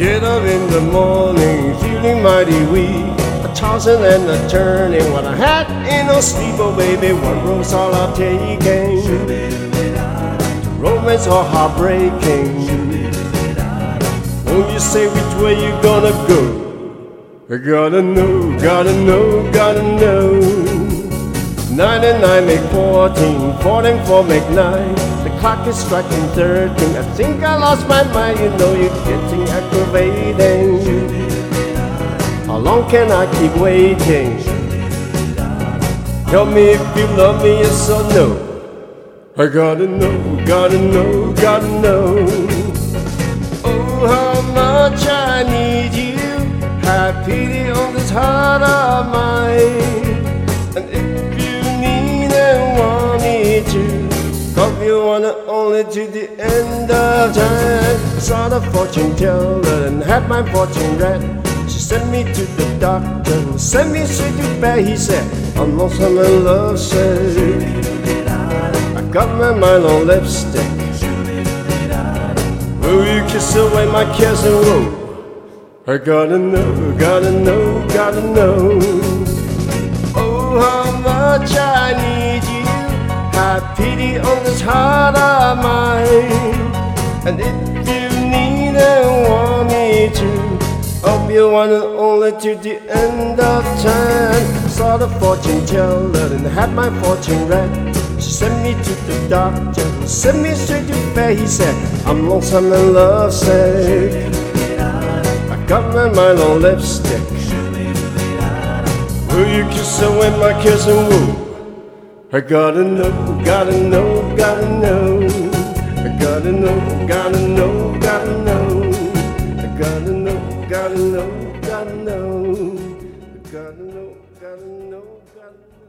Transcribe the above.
Get up in the morning, feeling mighty weak, a tossing and a turning. When I had ain't no sleep, oh baby, one road's all I'm taking. Romance or heartbreaking. Won't you say which way you gonna go? I gotta know, gotta know, gotta know. 99 make 14, 14 4 make 9. The clock is striking 13. I think I lost my mind, you know you're getting aggravating. How long can I keep waiting? Tell me if you love me, yes or no. I gotta know, gotta know, gotta know. Oh, how much I need you. Have pity on this heart of mine. And if you need and want me to, love you one and only to the end of time. Saw the fortune teller and had my fortune read. She sent me to the doctor, sent me straight to bed. He said, I'm lonesome and lovesick. I got my mind on lipstick. Will you kiss away my cares and woe? I gotta know, gotta know, gotta know. Oh, how much I need you. Have pity on this heart of mine. And if you need and want me to, I'll be one and only to the end of time. Saw the fortune teller and had my fortune read. She sent me to the doctor, sent me straight to bed. He said, I'm lonesome and lovesick. I got my mind on lipstick. Will you kiss away my kiss and woo? I gotta know, gotta know, gotta know. I gotta know, gotta know, gotta know. I gotta know, gotta know, gotta know. I gotta know, gotta know, gotta know.